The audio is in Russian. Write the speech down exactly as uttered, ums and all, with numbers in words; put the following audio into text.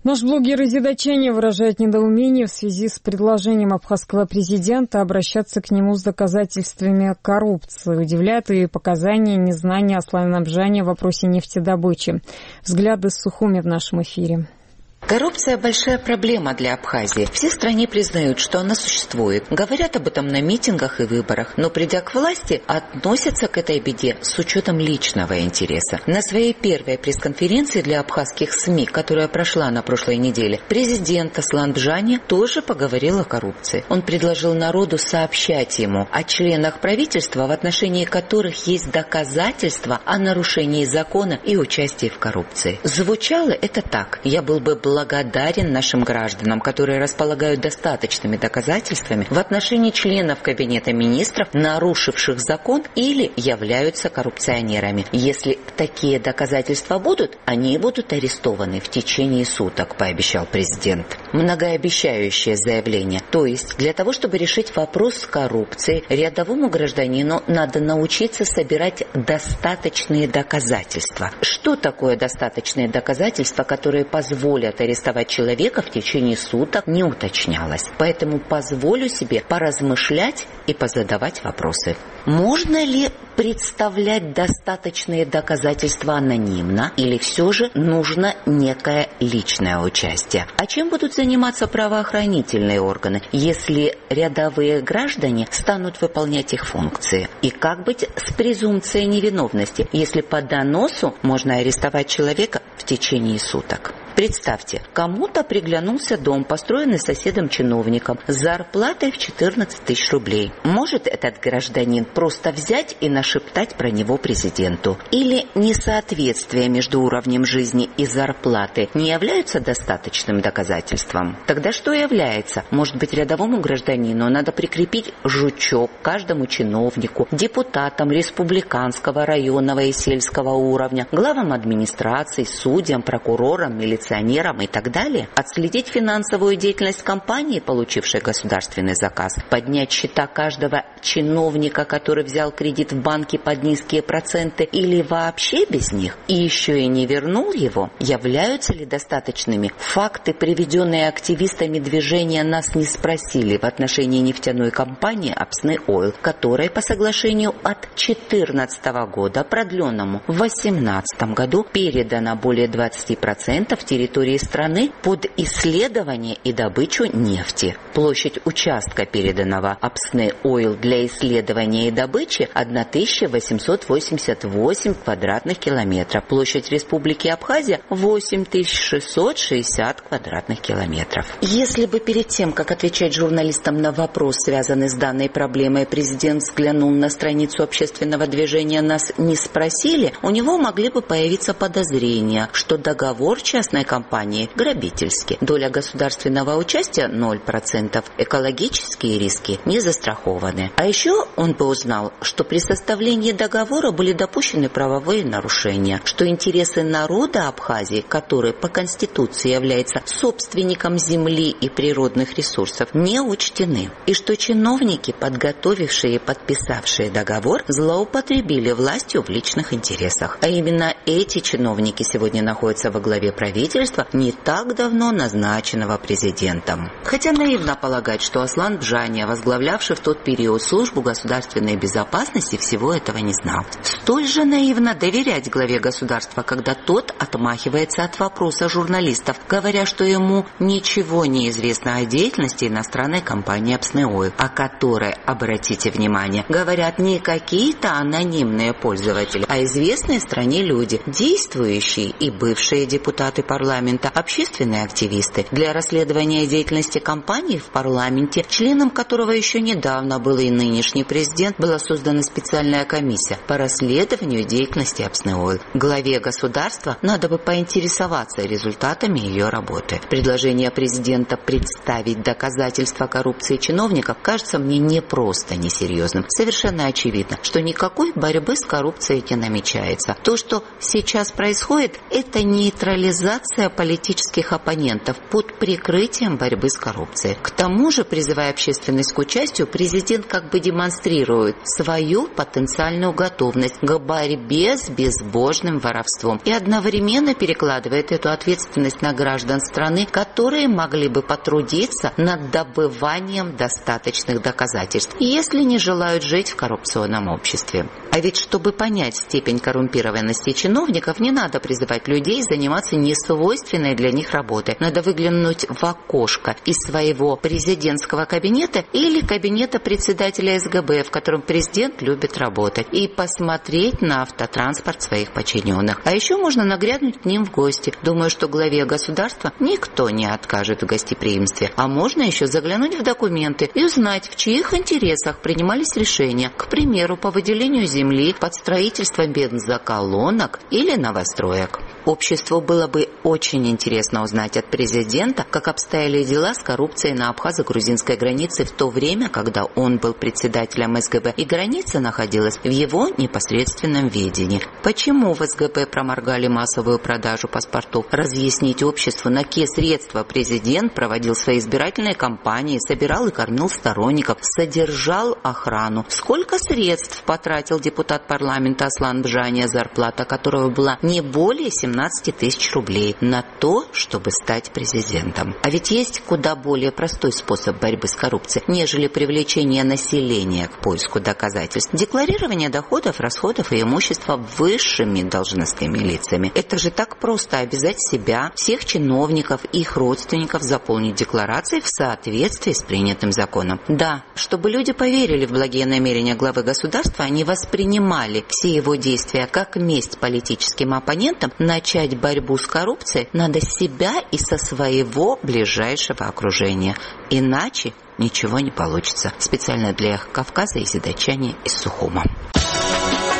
Наш блогер из Идачани выражает недоумение в связи с предложением абхазского президента обращаться к нему с доказательствами коррупции. Удивляет и показания незнания Аслана Амжани в вопросе нефтедобычи. Взгляды Сухуми в нашем эфире. Коррупция – большая проблема для Абхазии. Все в стране признают, что она существует. Говорят об этом на митингах и выборах. Но, придя к власти, относятся к этой беде с учетом личного интереса. На своей первой пресс-конференции для абхазских СМИ, которая прошла на прошлой неделе, президент Аслан Амжани тоже поговорил о коррупции. Он предложил народу сообщать ему о членах правительства, в отношении которых есть доказательства о нарушении закона и участии в коррупции. Звучало это так: «Я был бы благодарен благодарен нашим гражданам, которые располагают достаточными доказательствами в отношении членов Кабинета министров, нарушивших закон или являются коррупционерами. Если такие доказательства будут, они будут арестованы в течение суток», пообещал президент. Многообещающее заявление. То есть для того, чтобы решить вопрос с коррупцией, рядовому гражданину надо научиться собирать достаточные доказательства. Что такое достаточные доказательства, которые позволят арестовать человека в течение суток, не уточнялось. Поэтому позволю себе поразмышлять и позадавать вопросы. Можно ли представлять достаточные доказательства анонимно, или все же нужно некое личное участие? А чем будут заниматься правоохранительные органы, если рядовые граждане станут выполнять их функции? И как быть с презумпцией невиновности, если по доносу можно арестовать человека в течение суток? Представьте, кому-то приглянулся дом, построенный соседом-чиновником, с зарплатой в четырнадцать тысяч рублей. Может этот гражданин просто взять и нашептать про него президенту? Или несоответствие между уровнем жизни и зарплаты не являются достаточным доказательством? Тогда что является? Может быть, рядовому гражданину надо прикрепить жучок каждому чиновнику, депутатам республиканского, районного и сельского уровня, главам администрации, судьям, прокурорам, милиционерам и так далее, отследить финансовую деятельность компании, получившей государственный заказ, поднять счета каждого чиновника, который взял кредит в банке под низкие проценты или вообще без них, и еще и не вернул его. Являются ли достаточными факты, приведенные активистами движения «Нас не спросили» в отношении нефтяной компании Апсны Ойл, которой по соглашению от две тысячи четырнадцатого года, продленному в две тысячи восемнадцатом году, передано более двадцати процентов территории страны под исследование и добычу нефти. Площадь участка, переданного Апсны Ойл для исследования и добычи, тысяча восемьсот восемьдесят восемь квадратных километров. Площадь Республики Абхазия – восемь тысяч шестьсот шестьдесят квадратных километров. Если бы перед тем, как отвечать журналистам на вопрос, связанный с данной проблемой, президент взглянул на страницу общественного движения «Нас не спросили», у него могли бы появиться подозрения, что договор частной компании грабительский. Доля государственного участия ноль процентов, экологические риски не застрахованы. А еще он бы узнал, что при составлении договора были допущены правовые нарушения, что интересы народа Абхазии, который по Конституции является собственником земли и природных ресурсов, не учтены, и что чиновники, подготовившие и подписавшие договор, злоупотребили властью в личных интересах. А именно эти чиновники сегодня находятся во главе правительства, не так давно назначенного президентом. Хотя наивно полагать, что Аслан Амжани, возглавлявший в тот период службу государственной безопасности, всего этого не знал. Столь же наивно доверять главе государства, когда тот отмахивается от вопроса журналистов, говоря, что ему ничего не известно о деятельности иностранной компании Апсны Ойл, о которой, обратите внимание, говорят не какие-то анонимные пользователи, а известные стране люди, действующие и бывшие депутаты парламента, общественные активисты. Для расследования деятельности компании в парламенте, членом которого еще недавно был и нынешний президент, была создана специальная комиссия по расследованию деятельности Апсны Ойл. Главе государства надо бы поинтересоваться результатами ее работы. Предложение президента представить доказательства коррупции чиновников кажется мне не просто несерьезным. Совершенно очевидно, что никакой борьбы с коррупцией не намечается. То, что сейчас происходит, это нейтрализация политических оппонентов под прикрытием борьбы с коррупцией. К тому же, призывая общественность к участию, президент как бы демонстрирует свою потенциальную готовность к борьбе с безбожным воровством и одновременно перекладывает эту ответственность на граждан страны, которые могли бы потрудиться над добыванием достаточных доказательств, если не желают жить в коррупционном обществе. А ведь чтобы понять степень коррумпированности чиновников, не надо призывать людей заниматься несвойственной для них работой. Надо выглянуть в окошко из своего президентского кабинета или кабинета председателя эс гэ бэ, в котором президент любит работать, и посмотреть на автотранспорт своих подчиненных. А еще можно нагрянуть к ним в гости. Думаю, что главе государства никто не откажет в гостеприимстве. А можно еще заглянуть в документы и узнать, в чьих интересах принимались решения, к примеру, по выделению земли под строительство бензоколонок или новостроек. Обществу было бы очень интересно узнать от президента, как обстояли дела с коррупцией на абхазо-грузинской границе в то время, когда он был председателем эс гэ бэ, и граница находилась в его непосредственном ведении. Почему в эс гэ бэ проморгали массовую продажу паспортов? Разъяснить обществу, на какие средства президент проводил свои избирательные кампании, собирал и кормил сторонников, содержал охрану. Сколько средств потратил депутат парламента Аслан Бжания, зарплата которого была не более семнадцати тысяч рублей, на то, чтобы стать президентом. А ведь есть куда более простой способ борьбы с коррупцией, нежели привлечение населения к поиску доказательств. Декларирование доходов, расходов и имущества высшими должностными лицами. Это же так просто: обязать себя, всех чиновников и их родственников заполнить декларации в соответствии с принятым законом. Да, чтобы люди поверили в благие намерения главы государства, они воспринимали все его действия как месть политическим оппонентам, начать борьбу с коррупцией надо с себя и со своего ближайшего окружения. Иначе ничего не получится. Специально для Кавказа и Зидачане из Сухума.